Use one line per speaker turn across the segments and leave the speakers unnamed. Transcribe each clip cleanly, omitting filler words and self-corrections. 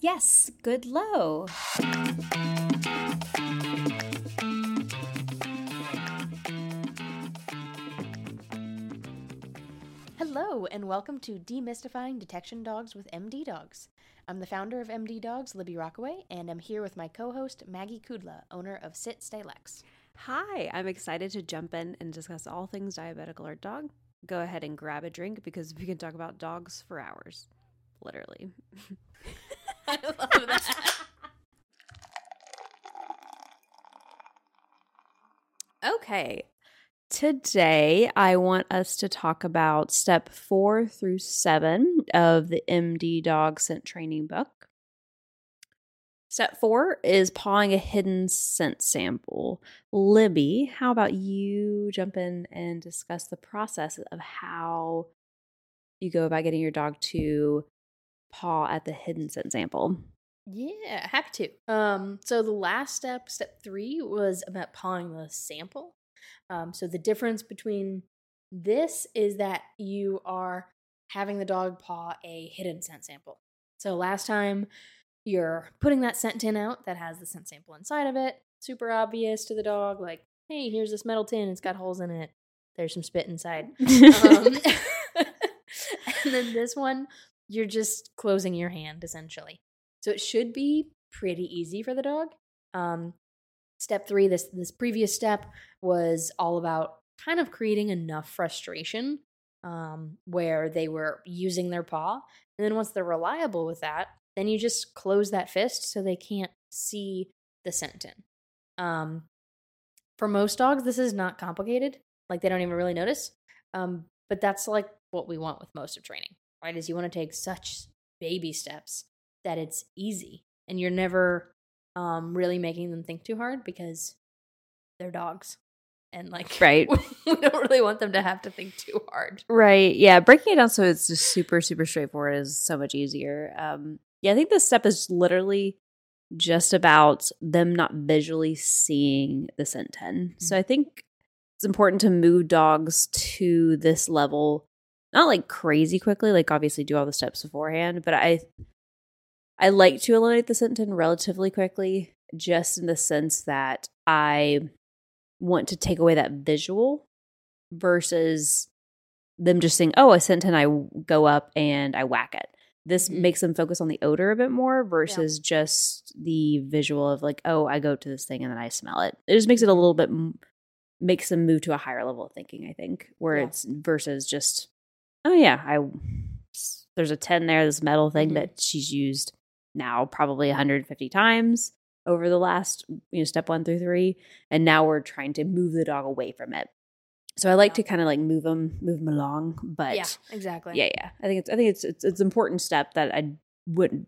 Yes, good low.
Hello, and welcome to Demystifying Detection Dogs with MD Dogs. I'm the founder of MD Dogs, Libby Rockaway, and I'm here with my co-host, Maggie Kudla, owner of Sit Stay Lex.
Hi, I'm excited to jump in and discuss all things diabetic alert dog. Go ahead and grab a drink because we can talk about dogs for hours. Literally.
I love that.
Okay. Today, I want us to talk about step 4 through 7 of the MD Dog Scent Training book. Step 4 is pawing a hidden scent sample. Libby, how about you jump in and discuss the process of how you go about getting your dog to paw at the hidden scent sample?
Yeah, happy to. So the last step 3, was about pawing the sample. So the difference between this is that you are having the dog paw a hidden scent sample. So last time you're putting that scent tin out that has the scent sample inside of it. Super obvious to the dog, like, hey, here's this metal tin. It's got holes in it. There's some spit inside. And then this one, you're just closing your hand, essentially. So it should be pretty easy for the dog. Step 3, this previous step was all about kind of creating enough frustration where they were using their paw. And then once they're reliable with that, then you just close that fist so they can't see the scent tin. For most dogs, this is not complicated. Like, they don't even really notice. But that's like what we want with most of training, right? Is you want to take such baby steps that it's easy. And you're never really making them think too hard because they're dogs. And like,
Right.
we don't really want them to have to think too hard.
Right. Yeah. Breaking it down so it's just super, super straightforward is so much easier. Yeah, I think this step is literally just about them not visually seeing the scent tin. Mm-hmm. So I think it's important to move dogs to this level, not like crazy quickly, like obviously do all the steps beforehand, but I like to eliminate the scent tin relatively quickly, just in the sense that I want to take away that visual versus them just saying, oh, a scent tin, I go up and I whack it. This makes them focus on the odor a bit more versus just the visual of like, oh, I go to this thing and then I smell it. It just makes it a little bit, makes them move to a higher level of thinking, I think, where it's versus just, oh yeah, there's a 10 there, this metal thing that she's used now probably 150 times over the last, step 1 through 3. And now we're trying to move the dog away from it. So I like to kind of like move them along, but
yeah, exactly.
Yeah. I think it's an important step that I would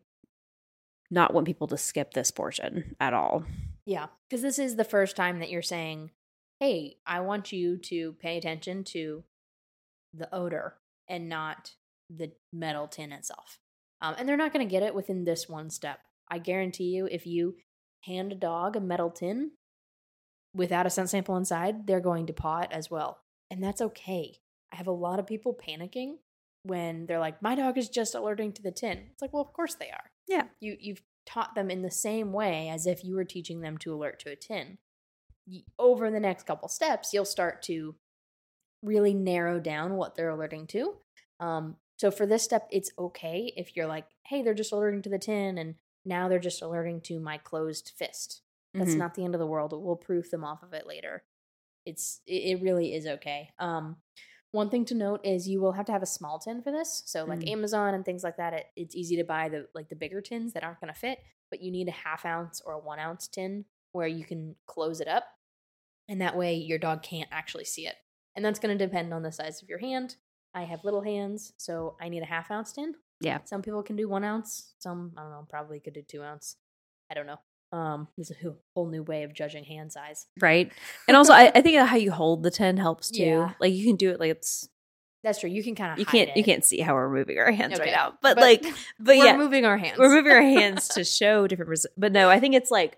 not want people to skip this portion at all.
Yeah, because this is the first time that you're saying, hey, I want you to pay attention to the odor and not the metal tin itself. And they're not going to get it within this one step. I guarantee you, if you hand a dog a metal tin without a scent sample inside, they're going to paw it as well. And that's okay. I have a lot of people panicking when they're like, my dog is just alerting to the tin. It's like, well, of course they are.
Yeah.
You've taught them in the same way as if you were teaching them to alert to a tin. Over the next couple steps, you'll start to really narrow down what they're alerting to. So for this step, it's okay if you're like, hey, they're just alerting to the tin and now they're just alerting to my closed fist. That's not the end of the world. We'll proof them off of it later. It really is okay. One thing to note is you will have to have a small tin for this. So like Amazon and things like that, it's easy to buy the bigger tins that aren't going to fit, but you need a 1/2 ounce or a 1 ounce tin where you can close it up. And that way your dog can't actually see it. And that's going to depend on the size of your hand. I have little hands, so I need a 1/2 ounce tin.
Yeah.
Some people can do 1 ounce. Some, I don't know, probably could do 2 ounce. I don't know. There's a whole new way of judging hand size.
Right. And also, I think how you hold the tin helps too.
Yeah.
Like you can do it like it's.
That's true. You can kind of
You can't see how we're moving our hands right now. But
we're moving our hands.
We're moving our hands to show different but no, I think it's like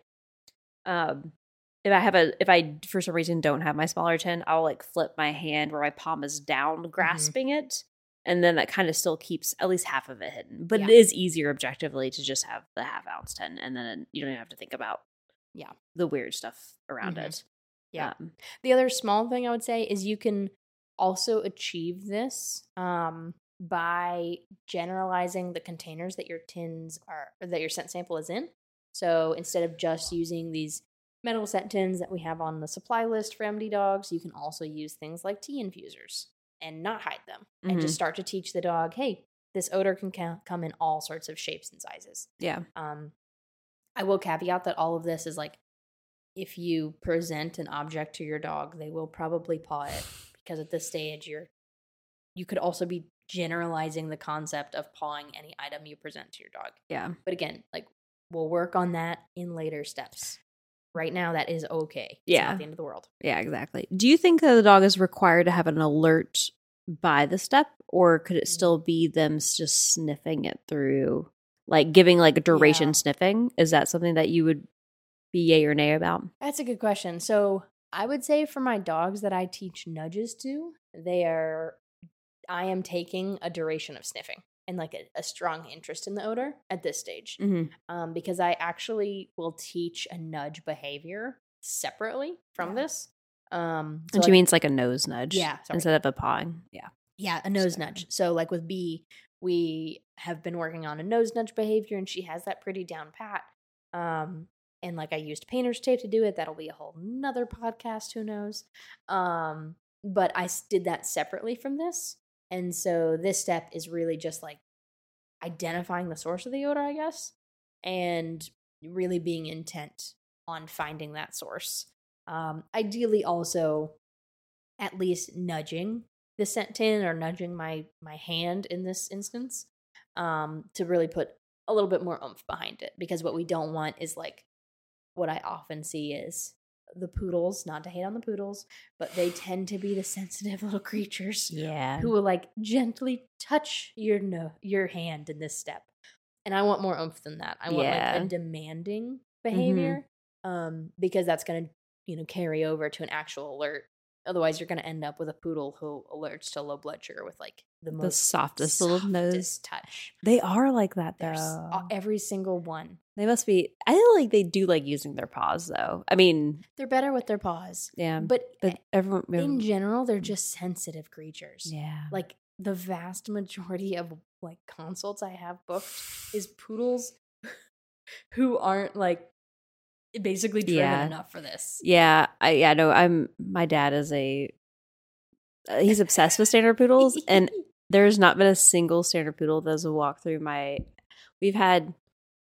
if I for some reason don't have my smaller tin, I'll like flip my hand where my palm is down grasping it. And then that kind of still keeps at least half of it hidden. But
Yeah.
it is easier objectively to just have the half ounce 10, and then you don't even have to think about the weird stuff around it.
Yeah. The other small thing I would say is you can also achieve this by generalizing the containers that your tins are, or that your scent sample is in. So instead of just using these metal scent tins that we have on the supply list for MD dogs, you can also use things like tea infusers and not hide them, and just start to teach the dog, hey, this odor can come in all sorts of shapes and sizes.
Yeah.
I will caveat that all of this is like, if you present an object to your dog, they will probably paw it, because at this stage you could also be generalizing the concept of pawing any item you present to your dog.
Yeah.
But again, like, we'll work on that in later steps. Right now, that is okay. It's
Yeah.
not the end of the world.
Yeah, exactly. Do you think that the dog is required to have an alert by the step, or could it still be them just sniffing it through, like giving like a duration sniffing? Is that something that you would be yay or nay about?
That's a good question. So I would say for my dogs that I teach nudges to, I am taking a duration of sniffing and like a strong interest in the odor at this stage. Because I actually will teach a nudge behavior separately from this. So
And she means like a nose nudge,
Yeah, sorry.
instead of a pawing. Yeah.
Yeah, a nose nudge. So like with B, we have been working on a nose nudge behavior, and she has that pretty down pat. And like I used painter's tape to do it. That'll be a whole nother podcast, who knows. But I did that separately from this. And so this step is really just like identifying the source of the odor, I guess, and really being intent on finding that source. Ideally also at least nudging the scent tin, or nudging my hand in this instance, to really put a little bit more oomph behind it. Because what we don't want is like what I often see is the poodles, not to hate on the poodles, but they tend to be the sensitive little creatures who will like gently touch your hand in this step. And I want more oomph than that. I want like a demanding behavior, because that's going to, carry over to an actual alert. Otherwise, you're going to end up with a poodle who alerts to low blood sugar with like the
softest little nose
touch.
They are like that though.
There's every single one.
They must be. I feel like they do like using their paws though. I mean,
they're better with their paws.
Yeah,
but
everyone
in general, they're just sensitive creatures.
Yeah,
like the vast majority of like consults I have booked is poodles who aren't like basically driven enough for this.
Yeah, my dad is he's obsessed with standard poodles, and there's not been a single standard poodle that has walked through we've had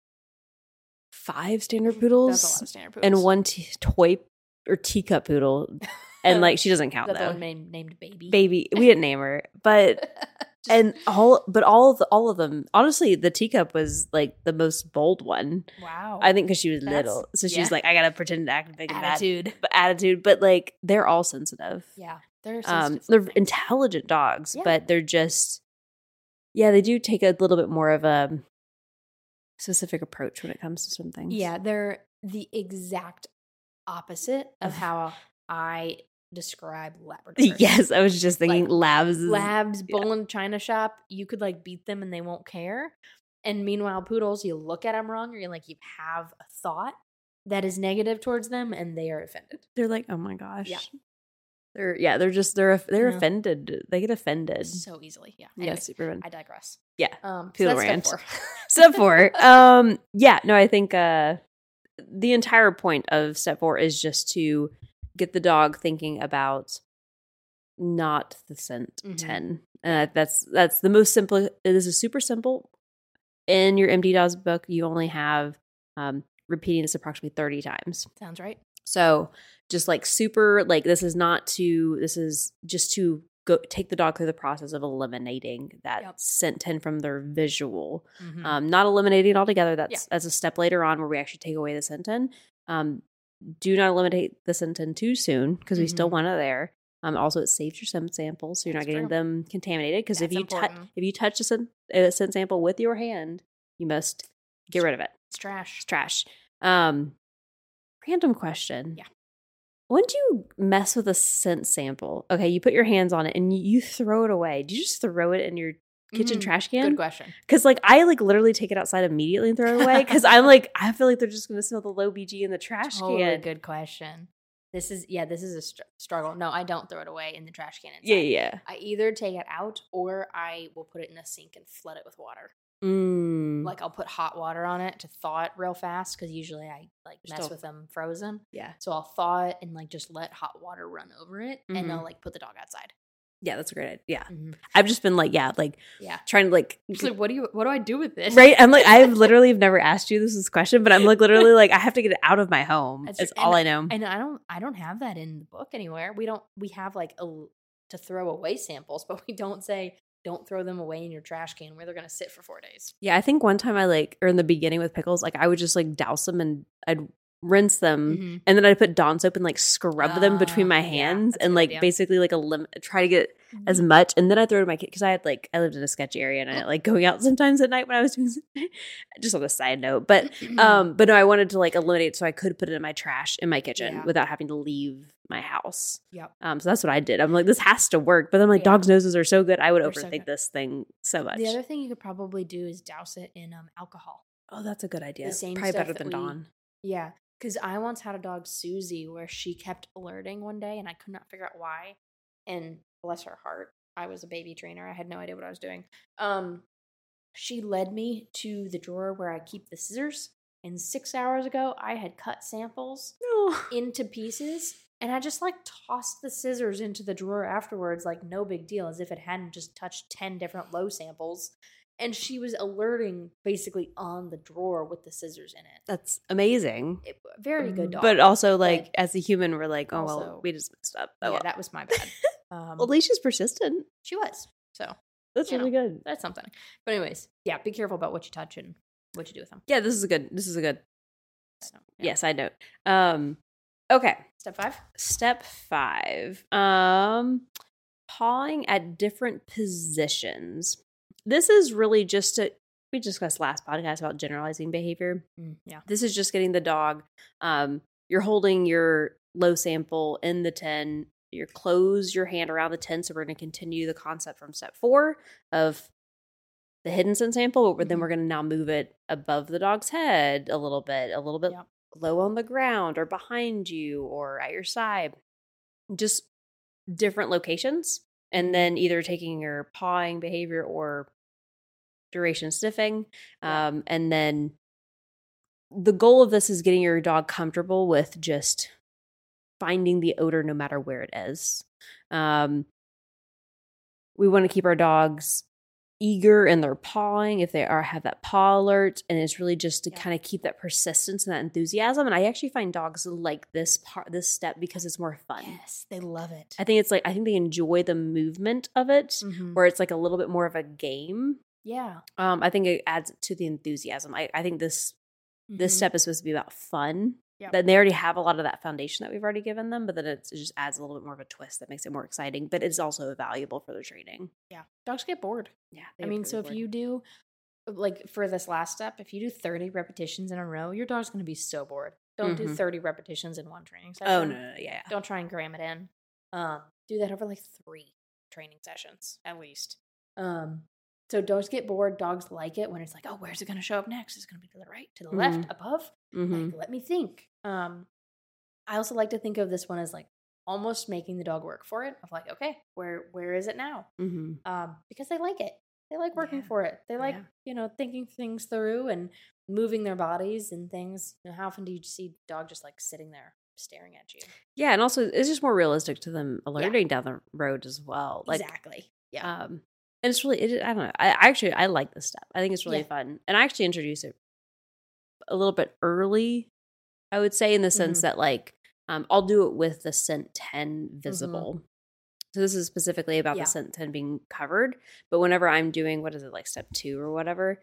5 standard poodles.
That's a lot of standard poodles.
And one toy or teacup poodle, and like she doesn't count.
That's
though.
the one named Baby.
Baby, we didn't name her, but all of them. Honestly, the teacup was like the most bold one.
Wow,
I think because she was little, so she's like, I gotta pretend to act big and
attitude,
but like they're all sensitive.
Yeah, they're sensitive.
They're intelligent dogs, but they're just they do take a little bit more of a specific approach when it comes to some things.
Yeah, they're the exact opposite of how I describe Labrador.
Yes, I was just thinking
like, labs, bull in china shop, you could like beat them and they won't care. And meanwhile, poodles, you look at them wrong, or you have a thought that is negative towards them, and they are offended.
They're like, oh my gosh.
Yeah.
They're offended. They get offended
so easily. Yeah. Anyway,
super.
I digress.
Yeah.
Poodle rant.
Step 4. I think the entire point of step 4 is just to get the dog thinking about not the scent 10. That's the most simple. This is super simple. In your MD Dogs book, you only have repeating this approximately 30 times.
Sounds right.
So just like super, like this is just to go take the dog through the process of eliminating that scent 10 from their visual. Not eliminating it altogether. That's a step later on where we actually take away the scent 10. Do not eliminate the scent 10 too soon, because we still want it there. Also, it saves your scent samples, so you're not getting them contaminated. Because if you touch a scent sample with your hand, you must get rid of it.
It's trash.
It's trash. Random question.
Yeah.
Once you mess with a scent sample, okay, you put your hands on it and you throw it away. Do you just throw it in your kitchen trash can?
Good question.
Because like I like literally take it outside immediately and throw it away because I'm like I feel like they're just going to smell the low BG in the trash can.
Good question. This is a struggle. No, I don't throw it away in the trash can. Inside.
Yeah.
I either take it out or I will put it in the sink and flood it with water. Like I'll put hot water on it to thaw it real fast because usually I like mess with them frozen.
Yeah.
So I'll thaw it and like just let hot water run over it and I'll like put the dog outside.
Yeah, that's a great idea. Yeah. I've just been like, trying to like,
just like what do I do with this?
Right. I'm like, I've literally never asked you this question, but I'm like literally like I have to get it out of my home. That's all I know.
And I don't have that in the book anywhere. We have like to throw away samples, but we don't say don't throw them away in your trash can where they're going to sit for 4 days.
Yeah, I think one time or in the beginning with pickles, like I would just like douse them and I'd rinse them and then I'd put Dawn soap and like scrub them between my hands and like basically like try to get as much. And then I throw it to my kid because I lived in a sketchy area and I like going out sometimes at night when I was doing just on a side note. But no, I wanted to like eliminate it so I could put it in my trash in my kitchen without having to leave my house.
Yep.
So that's what I did. I'm like, this has to work. But then like dogs' noses are so good. I would overthink this thing so much.
The other thing you could probably do is douse it in alcohol.
Oh, that's a good idea.
The same
probably
stuff
better than Dawn.
Yeah. Because I once had a dog, Susie, where she kept alerting one day and I could not figure out why. And bless her heart, I was a baby trainer. I had no idea what I was doing. She led me to the drawer where I keep the scissors. And 6 hours ago, I had cut samples into pieces. And I just like tossed the scissors into the drawer afterwards, like no big deal, as if it hadn't just touched 10 different low samples. And she was alerting basically on the drawer with the scissors in it.
That's amazing.
Very good dog.
But also, like, as a human, we're like, oh, well, we just messed up.
Oh, yeah, that was my bad.
Well, at least she's persistent.
She was. So
that's really good.
That's something. But anyways, yeah, be careful about what you touch and what you do with them.
Yeah, this is a good.
So,
side note. Okay.
Step
5. Pawing at different positions. This is really just we discussed last podcast about generalizing behavior.
Yeah.
This is just getting the dog. You're holding your low sample in the tin. You close your hand around the tin. So we're going to continue the concept from step 4 of the hidden scent sample, but then we're going to now move it above the dog's head a little bit low on the ground or behind you or at your side. Just different locations. And then either taking your pawing behavior or duration sniffing. And then the goal of this is getting your dog comfortable with just finding the odor no matter where it is. We want to keep our dogs eager in their pawing if they have that paw alert, and it's really just to kind of keep that persistence and that enthusiasm. And I actually find dogs like this step because it's more fun.
Yes, they love it.
I think they enjoy the movement of it, where it's like a little bit more of a game.
Yeah.
I think it adds to the enthusiasm. I think this step is supposed to be about fun.
Yep.
But they already have a lot of that foundation that we've already given them, but then it just adds a little bit more of a twist that makes it more exciting, but it's also valuable for their training.
Yeah. Dogs get bored.
Yeah.
I mean, so if you do, like for this last step, if you do 30 repetitions in a row, your dog's going to be so bored. Don't do 30 repetitions in one training session.
Oh, no, yeah.
Don't try and cram it in. Do that over like 3 training sessions at least. So dogs get bored. Dogs like it when it's like, oh, where's it going to show up next? Is it going to be to the right, to the left, above? Like, let me think. I also like to think of this one as like almost making the dog work for it. Of like, okay, where is it now? Because they like it. They like working for it. They like, thinking things through and moving their bodies and things. How often do you see a dog just like sitting there staring at you?
Yeah, and also it's just more realistic to them alerting down the road as well. Like,
exactly. Yeah.
And it's really, I don't know. I like this step. I think it's really fun. And I actually introduced it a little bit early, I would say, in the sense that like, I'll do it with the scent 10 visible. So this is specifically about the scent 10 being covered. But whenever I'm doing, like step 2 or whatever,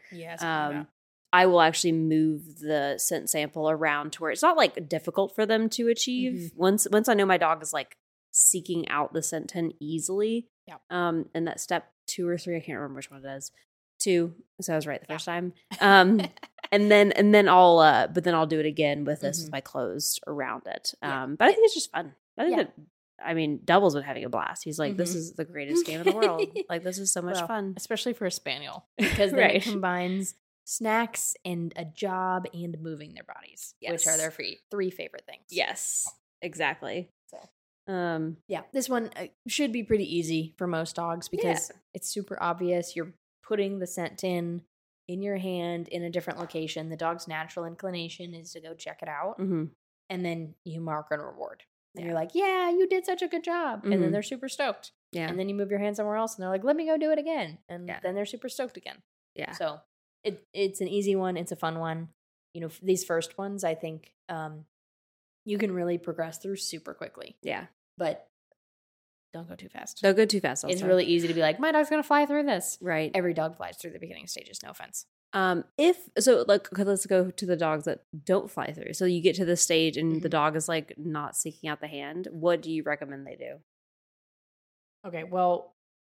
I will actually move the scent sample around to where it's not like difficult for them to achieve. Once I know my dog is like seeking out the scent 10 easily. And that step 2 or 3, I can't remember which one it is. 2, so I was right the first time. And and then I'll do it again with this
Mhm.
with my closed around it.
Yeah.
But I think it's just fun. I think
Yeah.
that, I mean, Double's been having a blast. He's like, this
Mhm.
is the greatest game in the world. Like, this is so much
Well,
fun.
especially for a spaniel, because then
Right.
it combines snacks and a job and moving their bodies, which are
Yes.
their three favorite things.
Yes, exactly.
So
Yeah.
this one should be pretty easy for most dogs because it's super obvious. You're putting the scent tin in your hand in a different location. The dog's natural inclination is to go check it out,
Mm-hmm.
and then you mark and reward. And
Yeah.
you're like, yeah, you did such a good job. And
Mhm.
then they're super stoked.
Yeah.
And then you move your hand somewhere else and they're like, let me go do it again. And
Yeah.
then they're super stoked again.
Yeah.
So it's an easy one. It's a fun one. You know, these first ones, I think you can really progress through super quickly.
Yeah.
But don't go too fast.
Don't go too fast. Also.
It's really easy to be like, my dog's going to fly through this.
right.
Every dog flies through the beginning stages. No offense.
Let's go to the dogs that don't fly through. So you get to the stage and the
Mhm.
dog is like not seeking out the hand. What do you recommend they do?
Okay, well,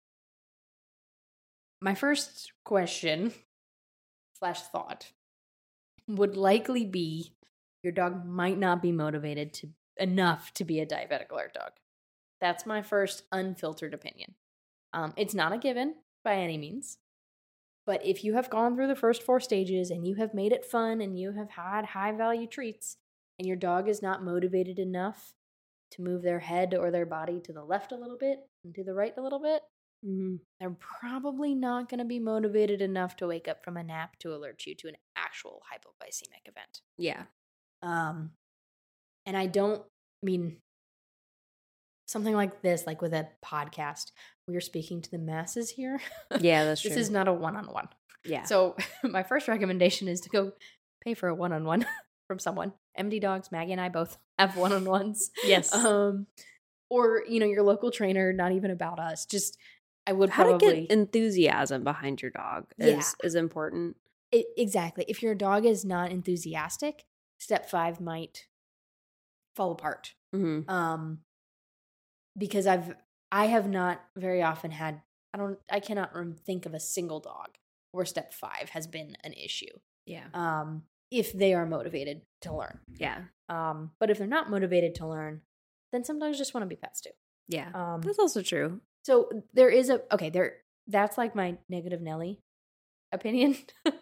my first question / thought would likely be your dog might not be motivated enough to be a diabetic alert dog. That's my first unfiltered opinion. It's not a given by any means. But if you have gone through the first 4 stages and you have made it fun and you have had high value treats and your dog is not motivated enough to move their head or their body to the left a little bit and to the right a little bit,
Mm-hmm.
they're probably not going to be motivated enough to wake up from a nap to alert you to an actual hypoglycemic event.
Yeah.
And I don't mean something like this, like with a podcast, we are speaking to the masses here.
Yeah, that's true.
This is not a one-on-one.
yeah.
So my first recommendation is to go pay for a one-on-one from someone. MD Dogs, Maggie and I both have one-on-ones.
Yes.
Or, your local trainer, not even about us. Just, I would
How
probably...
to get enthusiasm behind your dog is important.
Exactly. If your dog is not enthusiastic, step 5 might fall apart.
Mm-hmm.
Because I have not very often had, I cannot think of a single dog where step 5 has been an issue.
Yeah.
If they are motivated to learn.
Yeah.
But if they're not motivated to learn, then some dogs just want to be pets too.
Yeah. That's also true.
So there is that's like my negative Nelly opinion,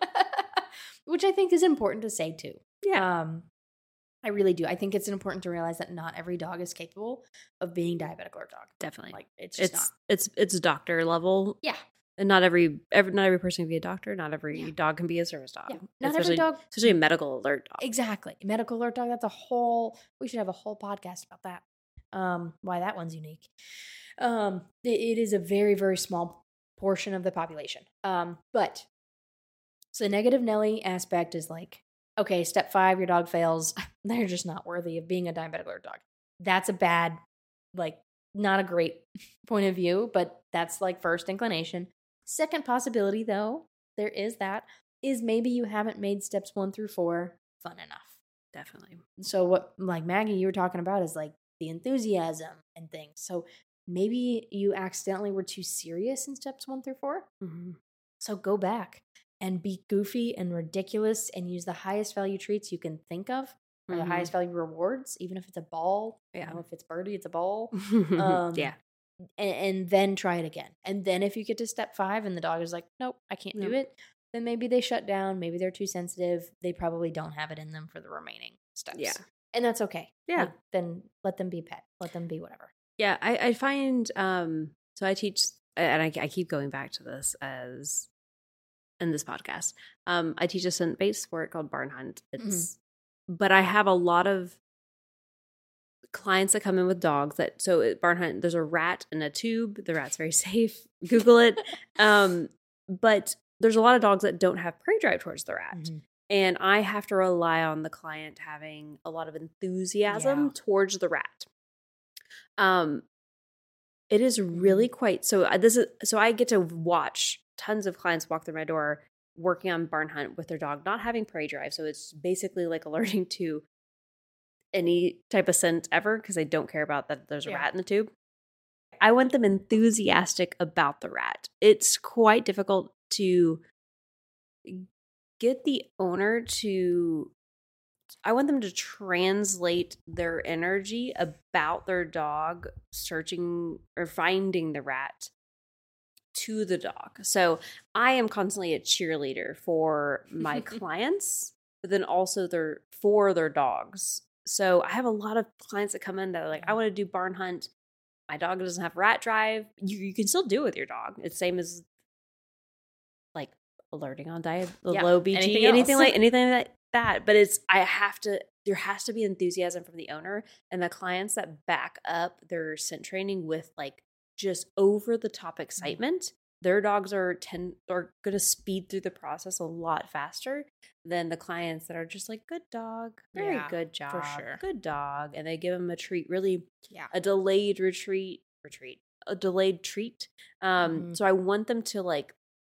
which I think is important to say too.
Yeah.
I really do. I think it's important to realize that not every dog is capable of being diabetic alert dog.
Definitely.
Like it's just not.
It's doctor level.
Yeah.
And not every person can be a doctor. Not every dog can be a service dog.
Yeah. Not every dog.
Especially a medical alert dog.
Exactly. Medical alert dog. We should have a whole podcast about that. Why that one's unique. It is a very, very small portion of the population. But so the negative Nelly aspect is like, okay, step 5, your dog fails. They're just not worthy of being a diabetic alert dog. That's a bad, not a great point of view, but that's like first inclination. Second possibility, though, there is maybe you haven't made steps 1 through 4 fun enough.
Definitely.
So what, like Maggie, you were talking about is like the enthusiasm and things. So maybe you accidentally were too serious in steps 1 through 4.
Mm-hmm.
So go back and be goofy and ridiculous and use the highest value treats you can think of, or the highest value rewards, even if it's a ball.
Yeah.
If it's birdie, it's a ball.
Yeah.
And then try it again. And then if you get to step 5 and the dog is like, nope, I can't do it, then maybe they shut down. Maybe they're too sensitive. They probably don't have it in them for the remaining steps.
Yeah.
And that's okay.
Yeah.
Then let them be a pet. Let them be whatever.
Yeah. I find, so I teach, and I keep going back to this as in this podcast. I teach a scent-based sport called Barn Hunt. But I have a lot of clients that come in with dogs at Barn Hunt, there's a rat in a tube. The rat's very safe. Google it. But there's a lot of dogs that don't have prey drive towards the rat.
Mm-hmm.
And I have to rely on the client having a lot of enthusiasm towards the rat. It is really quite so I get to watch tons of clients walk through my door working on Barn Hunt with their dog not having prey drive. So it's basically like alerting to any type of scent ever because I don't care about that there's a rat in the tube. I want them enthusiastic about the rat. It's quite difficult to get the owner to, I want them to translate their energy about their dog searching or finding the rat to the dog. So I am constantly a cheerleader for my clients, but then also for their dogs. So I have a lot of clients that come in that are like, I want to do barn hunt. My dog doesn't have rat drive. You can still do it with your dog. It's same as like alerting on diet, low BG, anything like that. But there has to be enthusiasm from the owner and the clients that back up their scent training with like just over the top excitement. Their dogs are going to speed through the process a lot faster than the clients that are just like, good dog, very good job,
for sure.
Good dog. And they give them a treat, really a delayed a delayed treat. So I want them to like,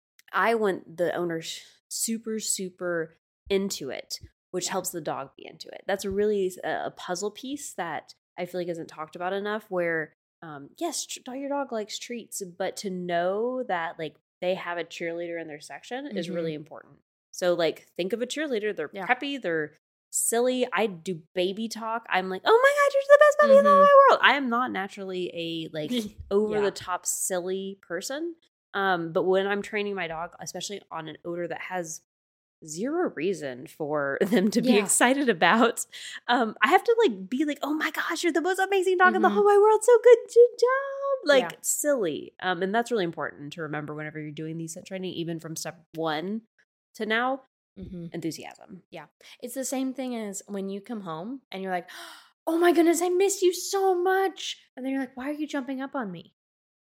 I want the owners super, super into it, which helps the dog be into it. That's really a puzzle piece that I feel like isn't talked about enough where, yes, your dog likes treats, but to know that like they have a cheerleader in their section is really important. So like think of a cheerleader. They're preppy. They're silly. I do baby talk. I'm like, oh my God, you're the best puppy in the whole world. I am not naturally a like over the top silly person. But when I'm training my dog, especially on an odor that has zero reason for them to be excited about, I have to like be like, oh my gosh, you're the most amazing dog in the whole wide world. So good job. Like silly. And that's really important to remember whenever you're doing these scent training, even from step 1 to now, enthusiasm.
Yeah. It's the same thing as when you come home and you're like, oh my goodness, I miss you so much. And then you're like, why are you jumping up on me?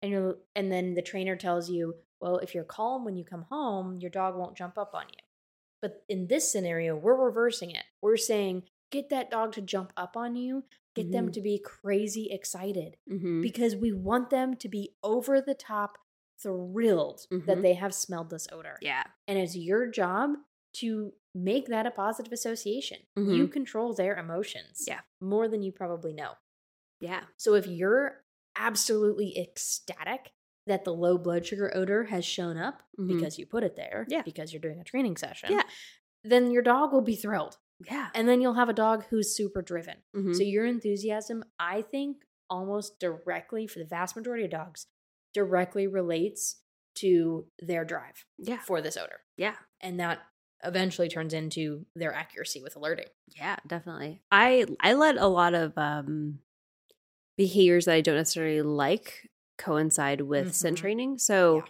And then the trainer tells you, well, if you're calm when you come home, your dog won't jump up on you. But in this scenario, we're reversing it. We're saying, get that dog to jump up on you, get them to be crazy excited because we want them to be over the top thrilled that they have smelled this odor.
Yeah.
And it's your job to make that a positive association. You control their emotions more than you probably know.
Yeah.
So if you're absolutely ecstatic that the low blood sugar odor has shown up because you put it there, because you're doing a training session, then your dog will be thrilled.
Yeah.
And then you'll have a dog who's super driven. So your enthusiasm, I think, almost directly, for the vast majority of dogs, directly relates to their drive for this odor.
Yeah.
And that eventually turns into their accuracy with alerting.
Yeah, definitely. I let a lot of behaviors that I don't necessarily like coincide with scent training. So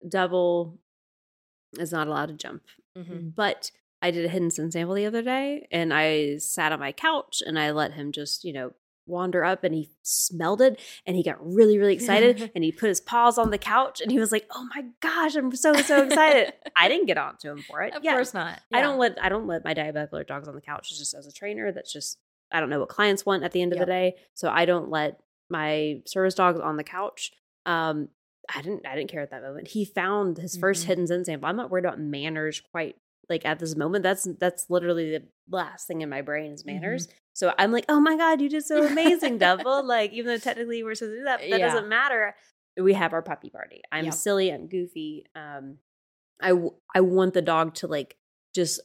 Double is not allowed to jump. But I did a hidden scent sample the other day and I sat on my couch and I let him just, wander up and he smelled it and he got really, really excited and he put his paws on the couch and he was like, oh my gosh, I'm so excited. I didn't get on to him for it.
Of course not.
Yeah. I don't let my diabetic alert dogs on the couch. It's just as a trainer, that's just, I don't know what clients want at the end of the day. So I don't let my service dogs on the couch. I didn't care at that moment. He found his first hidden scent sample. I'm not worried about manners quite like at this moment. That's literally the last thing in my brain is manners. So I'm like, oh my God, you did so amazing, Double. Like, even though technically we're supposed to do that, but that doesn't matter. We have our puppy party. I'm silly. I'm goofy. I want the dog to like just,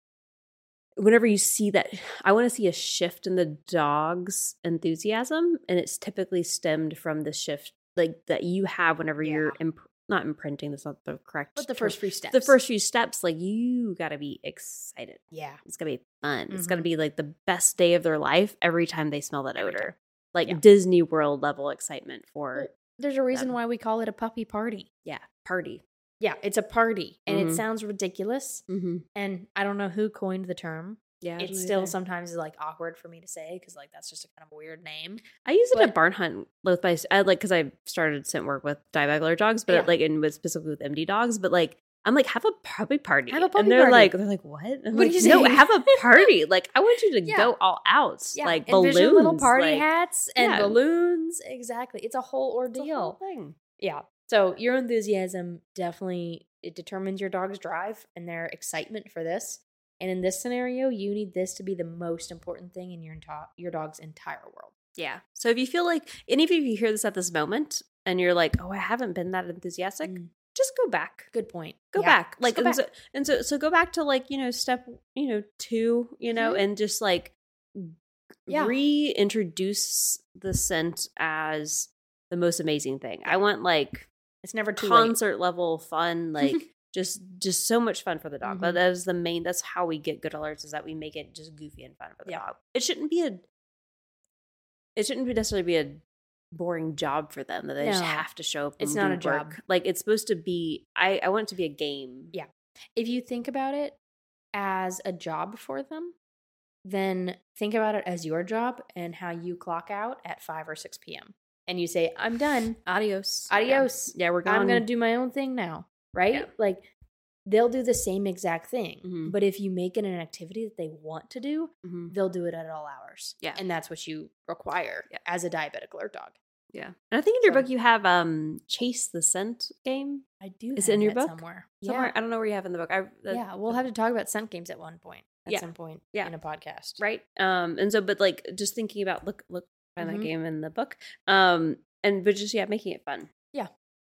whenever you see that, I want to see a shift in the dog's enthusiasm. And it's typically stemmed from the shift like that you have whenever you're not imprinting. That's not the correct.
But the first few steps.
The first few steps, like you got to be excited.
Yeah.
It's going to be fun. It's going to be like the best day of their life every time they smell that odor. Like Disney World level excitement for.
There's a reason why we call it a puppy party.
Yeah. Party.
Yeah. It's a party. And it sounds ridiculous. And I don't know who coined the term. Yeah. It still sometimes is like awkward for me to say because like that's just a kind of weird name.
I use it at barn hunt with my, because I started scent work with diabetic alert dogs, but like, and with specifically with MD dogs, but like, I'm like, have a puppy party.
Have a puppy
and they're
party.
like, what? I'm
What
like,
do you say?
No, have a party. Like, I want you to go all out.
Yeah.
Like
Envision
balloons.
little party
like,
hats and balloons. Exactly. It's a whole ordeal.
It's a whole thing.
Yeah. So your enthusiasm definitely, it determines your dog's drive and their excitement for this. And in this scenario, you need this to be the most important thing in your dog's entire world.
Yeah. So if you feel like, and even if you hear this at this moment and you're like, oh, I haven't been that enthusiastic, just go back.
Good point.
Go
Yeah,
back.
just
Like,
go
and
back.
so go back to like, step, 2, and just like
Yeah.
reintroduce the scent as the most amazing thing. I want like
It's never too late.
concert level fun, like just so much fun for the dog. But that is that's how we get good alerts, is that we make it just goofy and fun for the dog. It shouldn't necessarily be a boring job for them that they just have to show up and
It's not
do
a job.
work. Like, it's supposed to be, I want it to be a game.
Yeah. If you think about it as a job for them, then think about it as your job and how you clock out at 5 or 6 p.m. And you say, I'm done.
Adios.
Yeah,
we're gone.
I'm going to do my own thing now. Right?
Yeah.
Like, they'll do the same exact thing.
Mhm.
But if you make it an activity that they want to do,
Mhm.
they'll do it at all hours.
Yeah.
And that's what you require as a diabetic alert dog.
Yeah. And I think in your
So-
book you have Chase the Scent game.
I do
Is
have
it in your
that
book?
somewhere.
Somewhere.
Yeah.
I don't know where you have in the book.
We'll have to talk about scent games at one point.
Yeah.
At some point
Yeah.
in a podcast.
Right. And so, but like, just thinking about find that
Mhm.
game in the book. But just making it fun.
Yeah.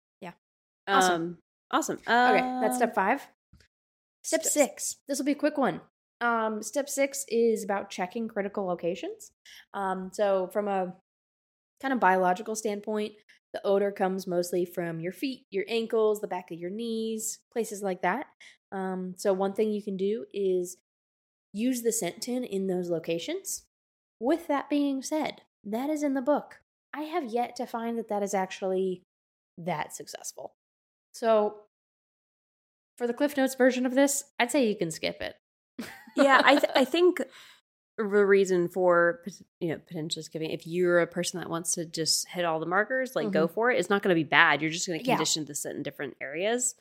Awesome.
Awesome.
Okay, that's step 5. Step
Steps.
6. This will be a quick one. Step 6 is about checking critical locations. So from a kind of biological standpoint, the odor comes mostly from your feet, your ankles, the back of your knees, places like that. So one thing you can do is use the scent tin in those locations. With that being said, that is in the book. I have yet to find that is actually that successful. So for the Cliff Notes version of this, I'd say you can skip it.
Yeah, I think the reason for potentially skipping, if you're a person that wants to just hit all the markers, like go for it, it's not going to be bad. You're just going to condition the scent in different areas.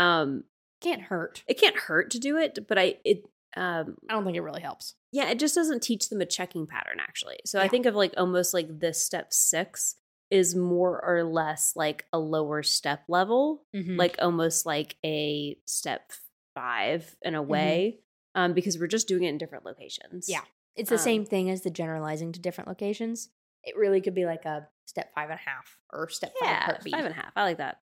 Can't hurt.
It can't hurt to do it, but I
don't think it really helps.
Yeah, it just doesn't teach them a checking pattern, actually. So I think of like almost like this step 6 is more or less like a lower step level, like almost like a step 5 in a way, because we're just doing it in different locations.
Yeah. It's the same thing as the generalizing to different locations. It really could be like a step 5.5 or step 5 part B.
5.5. I like that.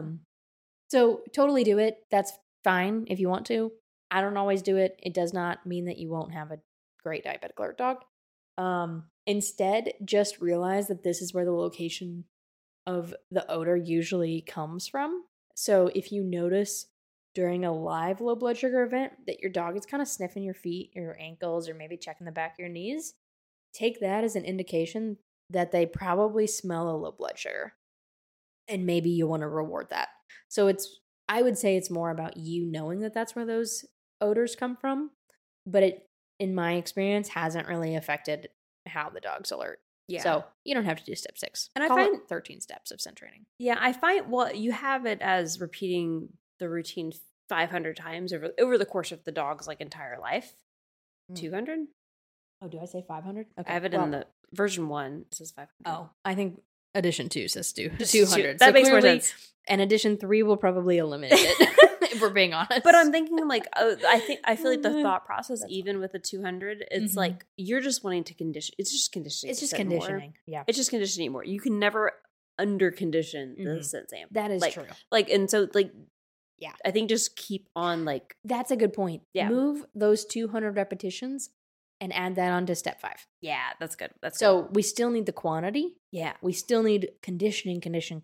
So totally do it. That's fine if you want to. I don't always do it. It does not mean that you won't have a great diabetic alert dog. Instead, just realize that this is where the location of the odor usually comes from. So if you notice during a live low blood sugar event that your dog is kind of sniffing your feet, your ankles, or maybe checking the back of your knees, take that as an indication that they probably smell a low blood sugar. And maybe you want to reward that. So I would say it's more about you knowing that that's where those odors come from, but it, in my experience, hasn't really affected how the dog's alert.
Yeah.
So you don't have to do step 6.
And I
Call
find
it 13 steps of scent training.
Yeah, I find, you have it as repeating the routine 500 times over the course of the dog's like entire life. 200?
Oh, do I say 500? Okay.
I have it in the version 1. It says 500.
Oh, I think edition 2 says 200.
That makes more
clearly,
sense.
And edition 3 will probably eliminate it, if we're being honest.
But I'm thinking like, I feel like the thought process, even with the 200, it's like you're just wanting to condition. It's just conditioning.
It's just
the scent more.
conditioning. Yeah.
It's just conditioning more. You can never under condition the scent sample.
That is
like,
true.
Like, and so like,
yeah,
I think just keep on like.
That's a good point.
Yeah.
Move those 200 repetitions and add that on to step 5.
Yeah, that's good.
So we still need the quantity.
Yeah.
We still need conditioning,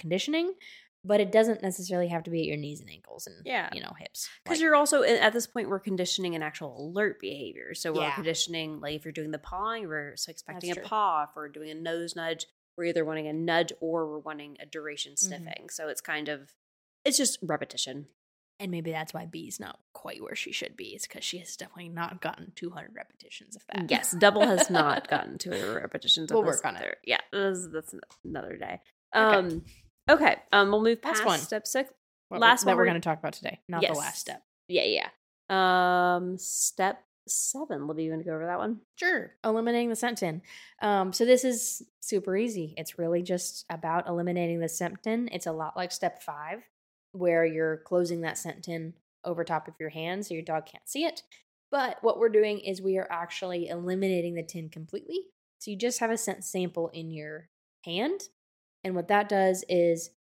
but it doesn't necessarily have to be at your knees and ankles and, hips.
Because you're also, at this point, we're conditioning an actual alert behavior. So we're
Yeah.
conditioning, like if you're doing the pawing, we're expecting
That's
a
true.
paw. If we're doing a nose nudge, we're either wanting a nudge or we're wanting a duration sniffing. So it's just repetition.
And maybe that's why B's not quite where she should be. It's because she has definitely not gotten 200 repetitions of that.
Yes, Double has not gotten to a repetitions.
We'll
of this
work on it.
either. Yeah, that's another day.
Okay.
Okay. We'll move past
Last one.
step 6.
Last
one
that we're going to talk about today, not
Yes.
the last step.
Yeah. Step 7. Libby, you want to go over that one?
Sure. Eliminating the scent tin. So this is super easy. It's really just about eliminating the scent tin. It's a lot like step 5, where you're closing that scent tin over top of your hand so your dog can't see it. But what we're doing is we are actually eliminating the tin completely. So you just have a scent sample in your hand. And what that does is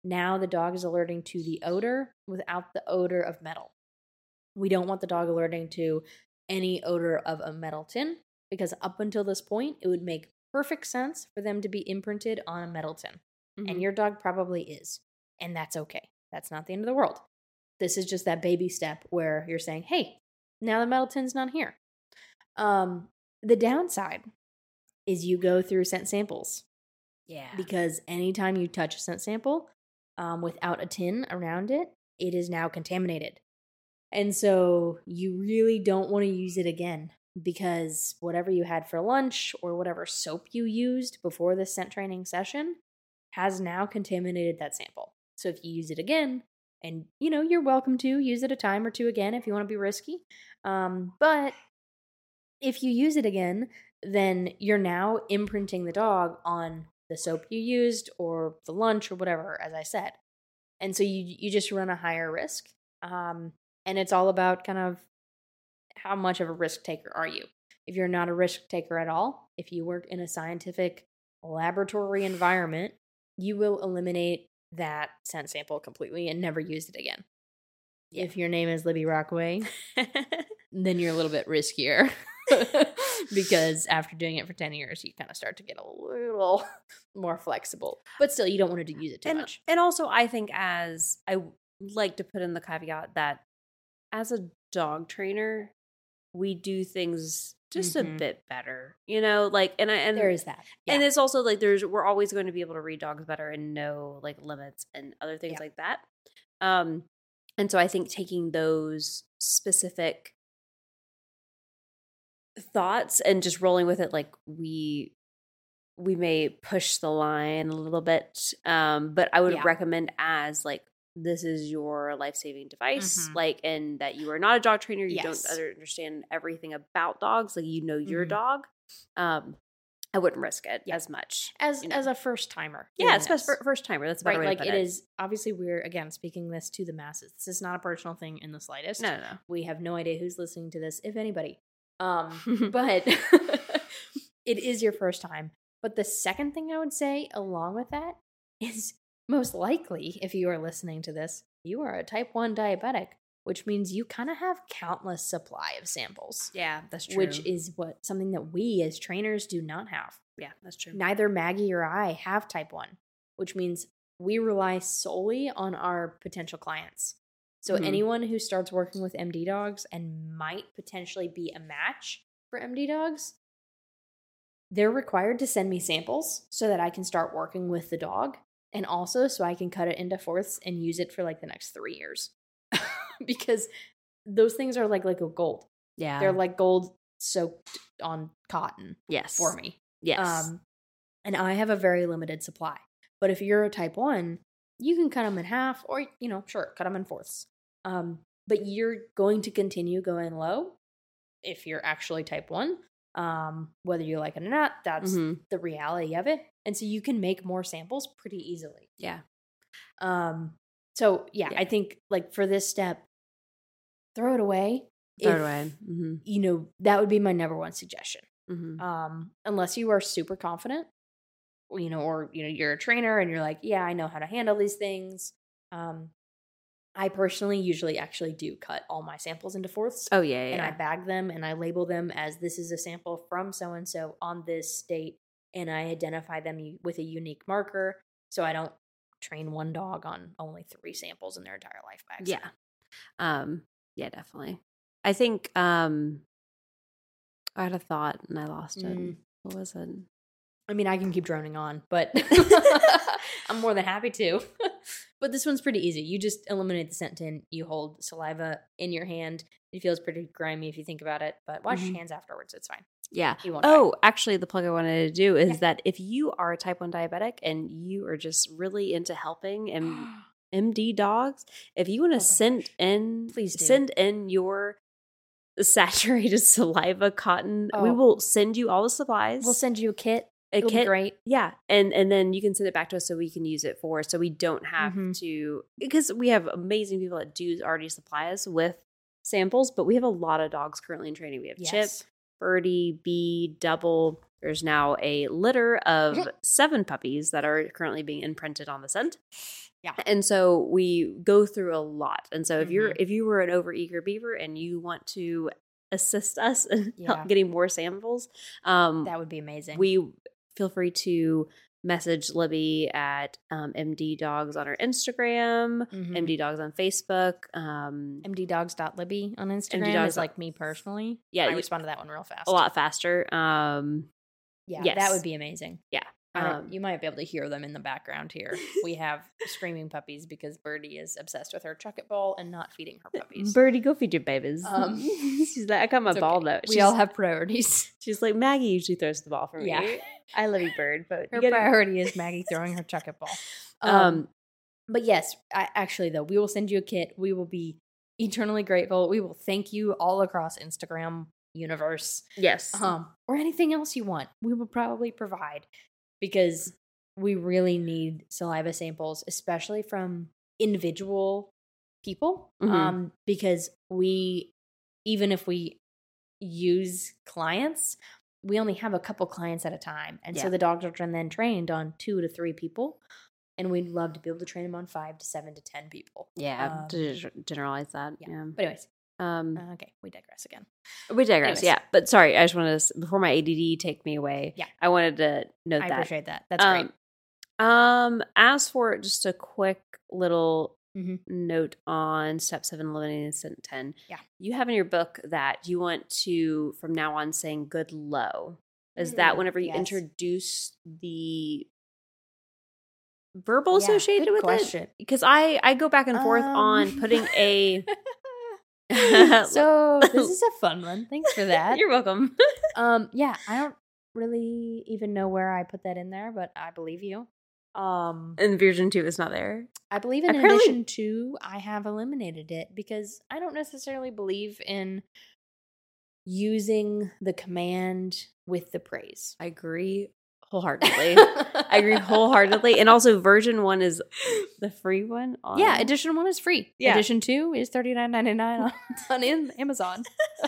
now the dog is alerting to the odor without the odor of metal. We don't want the dog alerting to any odor of a metal tin, because up until this point, it would make perfect sense for them to be imprinted on a metal tin. And your dog probably is. And that's okay. That's not the end of the world. This is just that baby step where you're saying, hey, now the metal tin's not here. The downside is you go through scent samples.
Yeah.
Because anytime you touch a scent sample without a tin around it, it is now contaminated. And so you really don't want to use it again, because whatever you had for lunch or whatever soap you used before the scent training session has now contaminated that sample. So if you use it again, and you're welcome to use it a time or two again if you want to be risky. But if you use it again, then you're now imprinting the dog on the soap you used or the lunch or whatever, as I said. And so you just run a higher risk. And it's all about kind of how much of a risk taker are you. If you're not a risk taker at all, if you work in a scientific laboratory environment, you will eliminate that scent sample completely and never use it again. Yeah. If your name is Libby Rockaway, then you're a little bit riskier. Because after doing it for 10 years, you kind of start to get a little more flexible. But still, you don't want to use it too much.
And also, I think I like to put in the caveat that as a dog trainer, we do things just a bit better, and
there is that. Yeah.
And it's also like we're always going to be able to read dogs better and know like limits and other things like that. And so I think taking those specific thoughts and just rolling with it, like we may push the line a little bit, but I would recommend as like this is your life-saving device, like, and that you are not a dog trainer, you don't understand everything about dogs, like your dog. I wouldn't risk it as much
as a first timer.
Yeah, it's first timer. That's about
right. Like it is. Obviously, we're again speaking this to the masses. This is not a personal thing in the slightest.
No.
We have no idea who's listening to this, if anybody. But it is your first time. But the second thing I would say along with that is most likely, if you are listening to this, you are a type 1 diabetic, which means you kind of have countless supply of samples.
Yeah, that's true.
Which is something that we as trainers do not have.
Yeah, that's true.
Neither Maggie or I have type 1, which means we rely solely on our potential clients. So anyone who starts working with MD dogs and might potentially be a match for MD dogs, they're required to send me samples so that I can start working with the dog, and also so I can cut it into fourths and use it for like the next 3 years. Because those things are like a gold.
Yeah.
They're like gold soaked on cotton.
Yes.
For me.
Yes.
And I have a very limited supply. But if you're a type 1, you can cut them in half or, sure, cut them in fourths. But you're going to continue going low if you're actually type 1. Whether you like it or not, that's the reality of it. And so you can make more samples pretty easily.
Yeah.
So I think like for this step, throw it away. That would be my number one suggestion. Unless you are super confident, or you're a trainer and you're like, yeah, I know how to handle these things. I personally usually actually do cut all my samples into fourths.
Oh, yeah.
And I bag them and I label them as this is a sample from so-and-so on this date. And I identify them with a unique marker. So I don't train one dog on only 3 samples in their entire life bags.
Yeah. Yeah, definitely. I think I had a thought and I lost it. What was it?
I mean, I can keep droning on, but I'm more than happy to. But this one's pretty easy. You just eliminate the scent tin. You hold saliva in your hand. It feels pretty grimy if you think about it, but wash your hands afterwards. It's fine.
Yeah.
You won't die.
Actually, the plug I wanted to do is that if you are a type 1 diabetic and you are just really into helping MD dogs, if you want to send in your saturated saliva cotton, we will send you all the supplies.
We'll send you a kit.
It'll
be great.
Yeah. And then you can send it back to us so we can use it so we don't have to, because we have amazing people that do already supply us with samples, but we have a lot of dogs currently in training. We have Chip, Birdie, Bee, Double. There's now a litter of 7 puppies that are currently being imprinted on the scent.
Yeah.
And so we go through a lot. And so
Mhm.
if you were an overeager beaver and you want to assist us in
Yeah.
getting more samples,
That would be amazing.
we feel free to message Libby at MD Dogs on her Instagram,
Mhm.
MD Dogs on Facebook.
mddogs.libby on Instagram
MDdogs
is like me personally.
Yeah,
I
you-
respond to that one real fast.
a lot faster.
Yeah,
yes.
that would be amazing.
Yeah.
You might be able to hear them in the background here. We have screaming puppies because Birdie is obsessed with her chucket ball and not feeding her puppies.
Birdie, go feed your babies.
Um,
She's like, I got my
It's
ball
okay.
though.
We all have priorities.
She's like, Maggie usually throws the ball for me.
Yeah.
I love you, Bird, but
Her
you gotta-
priority is Maggie throwing her chucket ball. But yes, actually though, we will send you a kit. We will be eternally grateful. We will thank you all across Instagram universe.
yes.
Or anything else you want. We will probably provide because we really need saliva samples, especially from individual people.
Mhm.
Because even if we use clients, we only have a couple clients at a time. And so
Yeah.
the dogs are then trained on 2 to 3 people. And we'd love to be able to train them on 5 to 7 to 10 people.
Yeah, to generalize that.
Yeah.
Yeah.
But anyways,
Um,
okay, we digress again.
we digress.
anyways.
Yeah, but sorry, I just wanted to before my ADD take me away.
Yeah.
I wanted to note
I
that.
appreciate that. That's great.
As for just a quick little
Mhm.
note on step 7, eliminating scent 10.
Yeah.
You have in your book that you want to, from now on, saying good low. Is that whenever you
yes.
introduce the verbal
Yeah,
associated
good
with
question.
it? Because I go back and forth on putting a.
So this is a fun one. Thanks for that.
You're welcome.
Yeah, I don't really even know where I put that in there, but I believe you.
And version 2 is not there.
I believe in
Apparently-
addition to, I have eliminated it because I don't necessarily believe in using the command with the praise.
I agree wholeheartedly. I agree wholeheartedly. And also, version 1 is the free one. On...
Yeah, edition 1 is free.
Yeah.
Edition 2 is $39.99 on Amazon.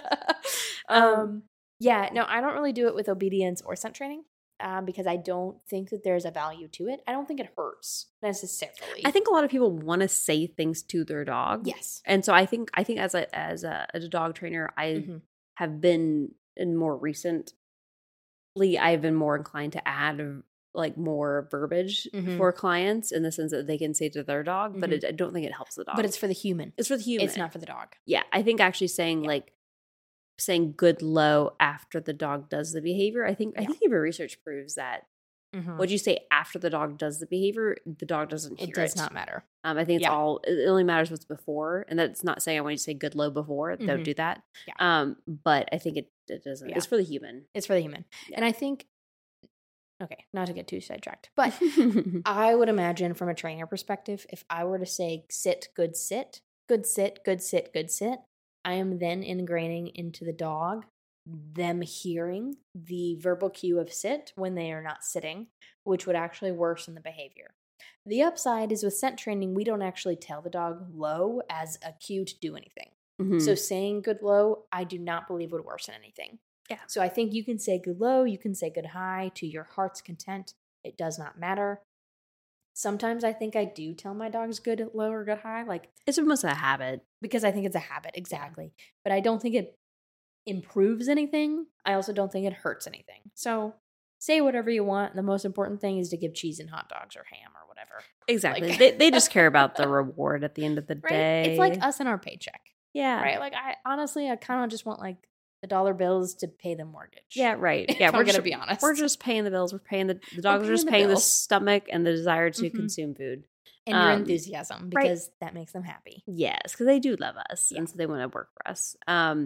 Yeah, no, I don't really do it with obedience or scent training because I don't think that there's a value to it. I don't think it hurts necessarily.
I think a lot of people want to say things to their dog.
yes.
And so I think as a dog trainer, I
Mhm.
have been in more recently, I've been more inclined to add like more verbiage
Mhm.
for clients in the sense that they can say to their dog, but
Mhm.
I don't think it helps the dog.
But it's for the human.
it's for the human.
It's not for the dog.
Yeah, I think actually saying saying good low after the dog does the behavior. I think even research proves that what you say after the dog does the behavior, the dog doesn't hear
It does not matter.
I think it's
Yeah.
it only matters what's before, and that's not saying I want you to say good low before. Don't
Mhm.
do that.
Yeah.
But I think it doesn't.
Yeah.
It's for the human.
It's for the human.
Yeah.
And I think, okay, not to get too sidetracked, but I would imagine from a trainer perspective, if I were to say sit, good sit, good sit, good sit, good sit, I am then ingraining into the dog them hearing the verbal cue of sit when they are not sitting, which would actually worsen the behavior. The upside is with scent training, we don't actually tell the dog low as a cue to do anything.
Mhm.
So saying good low, I do not believe would worsen anything.
Yeah.
So I think you can say good low, you can say good high to your heart's content. It does not matter. Sometimes I think I do tell my dogs good low or good high, like
it's almost a habit.
because I think it's a habit, exactly. But I don't think it improves anything. I also don't think it hurts anything. So say whatever you want. The most important thing is to give cheese and hot dogs or ham or whatever.
Exactly.
Like-
they just care about the reward at the end of the
Right?
day.
It's like us and our paycheck.
yeah.
Right? Like I kind of just want like the dollar bills to pay the mortgage.
Yeah, right.
If
Yeah,
I'm
we're
gonna
just,
be honest.
We're just paying the bills. We're paying the dogs are just
paying the
paying the
bills.
stomach and the desire to
Mhm.
consume food.
And your
Um,
enthusiasm
right.
because that makes them happy.
Yes, because they do love us,
Yeah.
and so they want to work for us.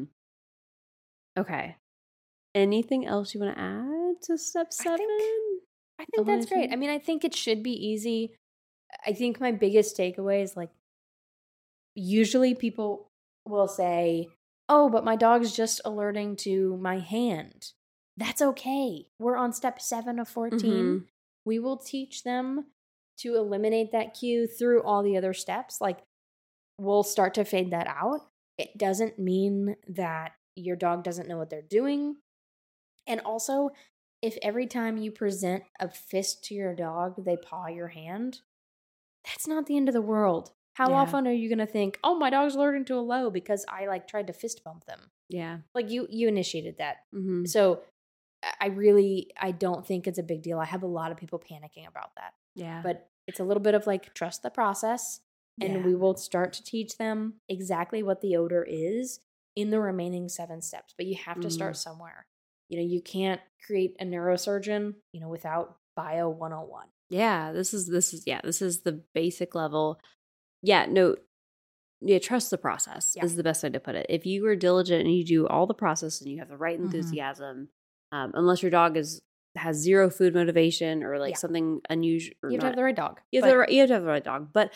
Okay. Anything else you want to add to step 7?
I think that's great.
Elimination?
I mean, I think it should be easy. I think my biggest takeaway is like usually people will say, "Oh, but my dog's just alerting to my hand." That's okay. We're on step 7 of 14.
Mhm.
We will teach them to eliminate that cue through all the other steps. Like we'll start to fade that out. It doesn't mean that your dog doesn't know what they're doing. And also, if every time you present a fist to your dog, they paw your hand, that's not the end of the world. How
Yeah.
often are you going to think, oh, my dog's allergic to a low because I like tried to fist bump them?
Yeah.
Like you initiated that.
Mm-hmm.
So I don't think it's a big deal. I have a lot of people panicking about that.
Yeah.
But it's a little bit of like, trust the process. And
Yeah.
we will start to teach them exactly what the odor is in the remaining 7 steps. But you have to start somewhere. You can't create a neurosurgeon, without Bio 101.
Yeah. This is the basic level. Yeah. No. Yeah. Trust the process is the best way to put it. If you are diligent and you do all the process and you have the right enthusiasm, unless your dog has zero food motivation or like something unusual,
You have to have the right dog.
You have to have the right dog. But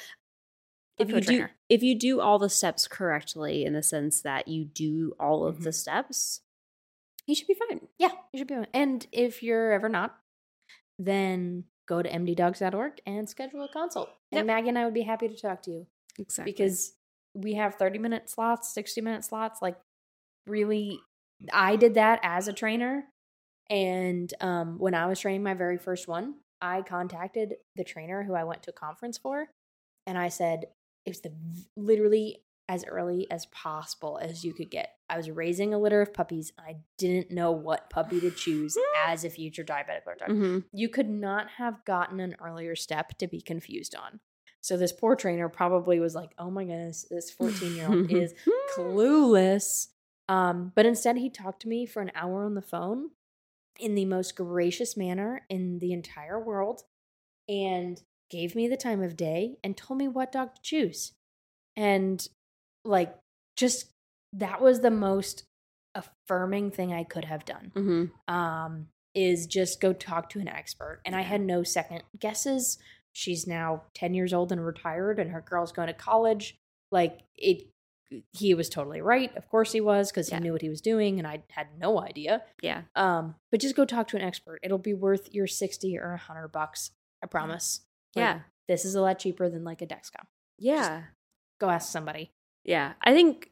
if you do all the steps correctly, in the sense that you do all of the steps, you should be fine.
Yeah, you should be fine. And if you're ever not, then go to mddogs.org and schedule a consult. And Maggie and I would be happy to talk to you.
Exactly.
Because we have 30-minute slots, 60-minute slots. Like, really, I did that as a trainer. And when I was training my very first one, I contacted the trainer who I went to a conference for. And I said, it was literally as early as possible as you could get. I was raising a litter of puppies. I didn't know what puppy to choose as a future diabetic alert dog.
Mm-hmm.
You could not have gotten an earlier step to be confused on. So this poor trainer probably was like, oh my goodness, this 14-year-old is clueless. But instead he talked to me for an hour on the phone in the most gracious manner in the entire world and gave me the time of day and told me what dog to choose. And like, just that was the most affirming thing I could have done.
Mm-hmm.
Is just go talk to an expert. And I had no second guesses. She's now 10 years old and retired, and her girl's going to college. Like, he was totally right. Of course he was, because he knew what he was doing, and I had no idea.
Yeah.
But just go talk to an expert. It'll be worth your $60 or $100. I promise. Like, this is a lot cheaper than like a Dexcom.
Yeah.
Just go ask somebody.
Yeah. I think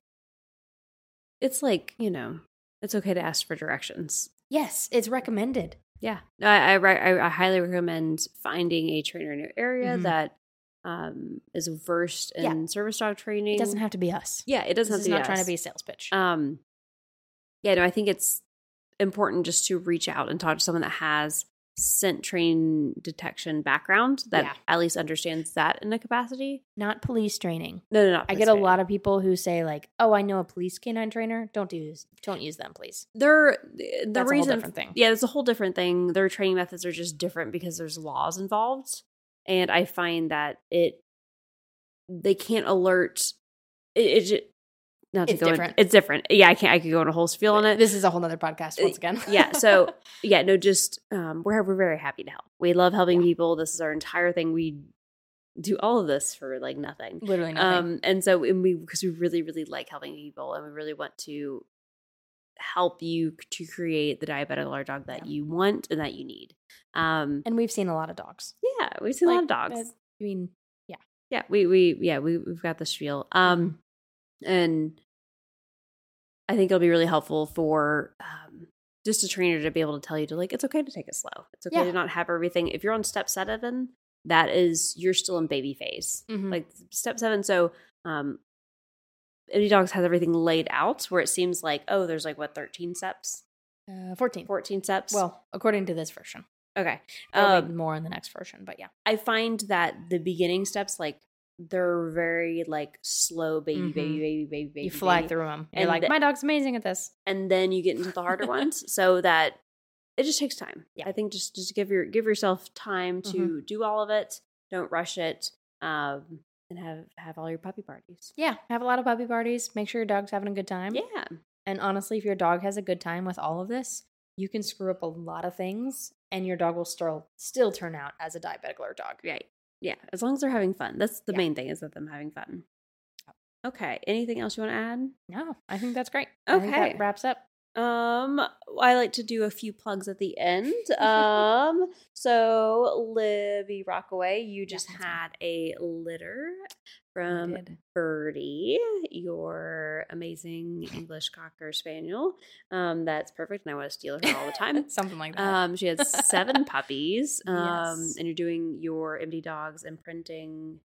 it's like, it's okay to ask for directions.
Yes, it's recommended.
Yeah. I highly recommend finding a trainer in your area that is versed in service dog training.
It doesn't have to be us.
Yeah, it doesn't have to be us.
It's not trying to be a sales pitch.
I think it's important just to reach out and talk to someone that has scent train detection background that at least understands that in a capacity.
Not police training.
No.
I get a lot of people who say like, "Oh, I know a police canine trainer. Don't use them, please."
That's
a whole different thing.
Yeah, it's a whole different thing. Their training methods are just different because there's laws involved, and I find that they can't alert. It's different. It's different. Yeah, I could go on a whole spiel on it.
This is a whole nother podcast once again.
So we're very happy to help. We love helping people. This is our entire thing. We do all of this for like nothing.
Literally nothing.
Because we really, really like helping people, and we really want to help you to create the diabetic alert dog that you want and that you need.
And we've seen a lot of dogs.
Yeah, we've seen a lot of dogs. We've got the spiel. And I think it'll be really helpful for just a trainer to be able to tell you to like, it's okay to take it slow. It's okay to not have everything. If you're on step 7, you're still in baby phase. Like step 7. So MD Dogs has everything laid out where it seems like, oh, there's like 13 steps?
14.
14 steps.
Well, according to this version.
Okay.
More in the next version, but yeah.
I find that the beginning steps, like, they're very like slow baby.
You fly through them. You're like, my dog's amazing at this.
And then you get into the harder ones, so that it just takes time. Yeah. I think just give yourself time to do all of it. Don't rush it. And have all your puppy parties.
Yeah, have a lot of puppy parties. Make sure your dog's having a good time.
Yeah.
And honestly, if your dog has a good time with all of this, you can screw up a lot of things, and your dog will still turn out as a diabetic alert dog.
Right. Yeah, as long as they're having fun. That's the main thing, is that them having fun. Okay, anything else you want to add?
No, I think that's great.
Okay.
I think that wraps up.
I like to do a few plugs at the end. So Libby Rockaway, you just had a litter from Birdie, your amazing English Cocker Spaniel. That's perfect, and I want to steal her all the time.
Something like that.
She had 7 puppies.
Yes.
And you're doing your MD Dogs imprinting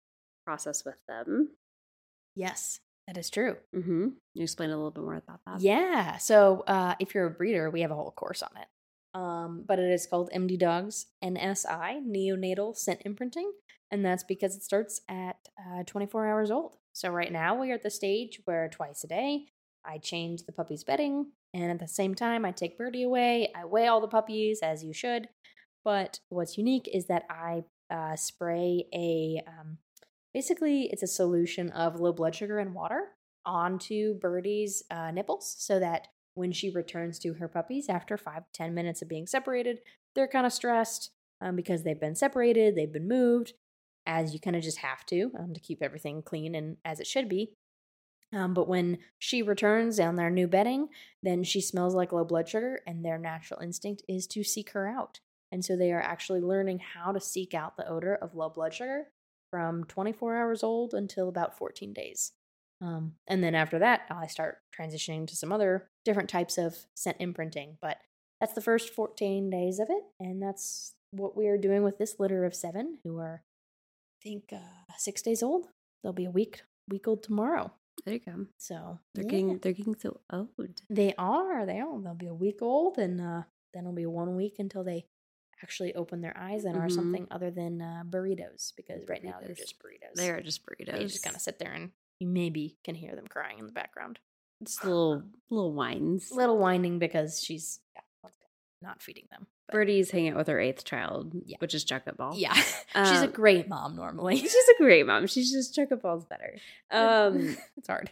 process with them.
Yes, that is true.
Mm-hmm. You explain a little bit more about that.
Yeah. So if you're a breeder, we have a whole course on it. But it is called MD Dogs NSI, Neonatal Scent Imprinting. And that's because it starts at 24 hours old. So right now we are at the stage where twice a day I change the puppy's bedding. And at the same time, I take Birdie away. I weigh all the puppies, as you should. But what's unique is that I spray basically it's a solution of low blood sugar and water onto Birdie's nipples so that when she returns to her puppies after 5 to 10 minutes of being separated, they're kind of stressed because they've been separated, they've been moved, as you kind of just have to keep everything clean and as it should be. But when she returns on their new bedding, then she smells like low blood sugar, and their natural instinct is to seek her out. And so they are actually learning how to seek out the odor of low blood sugar from 24 hours old until about 14 days. And then after that, I start transitioning to some other different types of scent imprinting. But that's the first 14 days of it. And that's what we are doing with this litter of 7 who are, I think, 6 days old. They'll be a week old tomorrow.
There you go.
So
they're getting so old.
They are. They'll be a week old, and then it'll be 1 week until they actually open their eyes and are something other than burritos, because right now they're just burritos.
They are just burritos.
They just kind of sit there, and you maybe can hear them crying in the background.
Just little whines.
Little whining because she's not feeding them. But
Birdie's hanging out with her 8th child, which is Chocolate Ball.
Yeah. She's a great mom normally.
She's a great mom. She's just Chocolate Ball's better.
It's hard.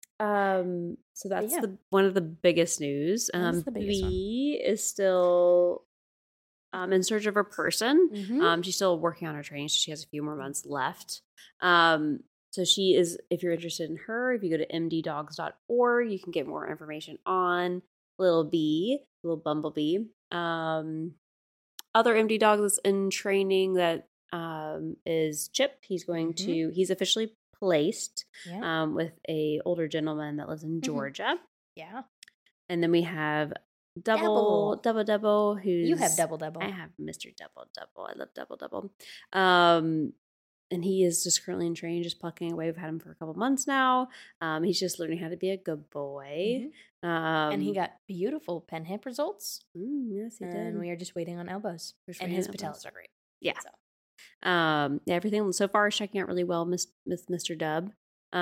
So that's one of the biggest news.
That's the biggest one.
B is still in search of her person.
Mm-hmm.
She's still working on her training, so she has a few more months left. So she is, if you're interested in her, if you go to mddogs.org, you can get more information on little Bumblebee. Other MD Dogs that's in training that is Chip. He's going to, he's officially placed with a older gentleman that lives in Georgia.
Yeah.
And then we have Double, who's...
You have Double.
I have Mr. Double. I love Double. And he is just currently in training, just plucking away. We've had him for a couple months now. He's just learning how to be a good boy.
And he got beautiful pen hip results.
Yes, he did.
And we are just waiting on elbows. And his patellas are great.
Yeah.
So.
Everything so far is checking out really well with Mr. Dub.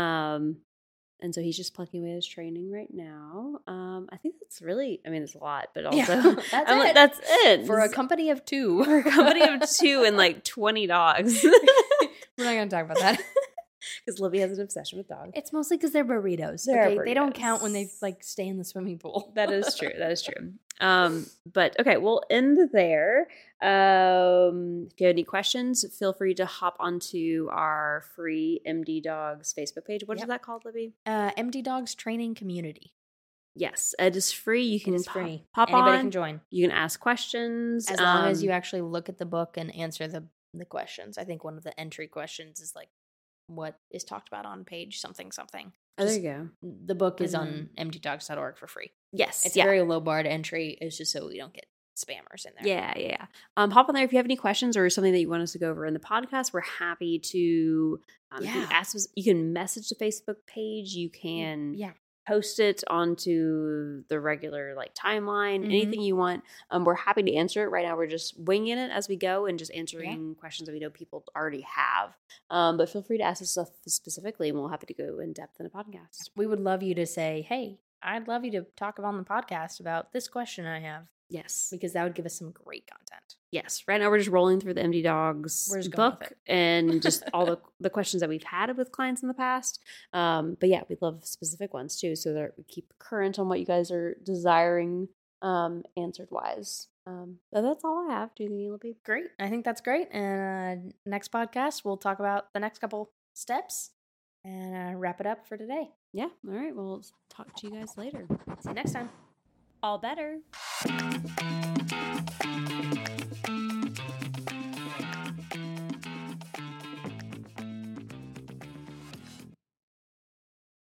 And so he's just plucking away his training right now. I think that's really, it's a lot, but also that's it.
For a company of 2.
For a company of 2 and like 20 dogs.
We're not going to talk about that.
Because Libby has an obsession with dogs.
It's mostly because they're burritos. They don't count when they stay in the swimming pool.
That is true. But okay, we'll end there. If you have any questions, feel free to hop onto our free MD Dogs Facebook page. What is that called, Libby?
MD Dogs Training Community.
Yes, it is free. You can
free.
Pop
Anybody
on.
can join.
You can ask questions.
As long as you actually look at the book and answer the questions. I think one of the entry questions is like, what is talked about on page something.
Oh, there you go.
The book is on mddogs.org for free.
Yes.
It's a very low bar to entry. It's just so we don't get spammers in there.
Yeah. Hop on there if you have any questions or something that you want us to go over in the podcast. We're happy to you can ask us. You can message the Facebook page. You can post it onto the regular timeline. Anything you want. We're happy to answer it. Right now we're just winging it as we go and just answering questions that we know people already have. But feel free to ask us stuff specifically, and we're happy to go in depth in a podcast.
We would love you to say, hey, I'd love you to talk on the podcast about this question I have.
Yes.
Because that would give us some great content.
Yes. Right now we're just rolling through the MD Dogs book and just all the questions that we've had with clients in the past. But yeah, we love specific ones too, so that we keep current on what you guys are desiring answered wise. But that's all I have. Do you think it'll be
great? I think that's great. And next podcast, we'll talk about the next couple steps and wrap it up for today.
Yeah. All right. Well, talk to you guys later.
See you next time.
All better.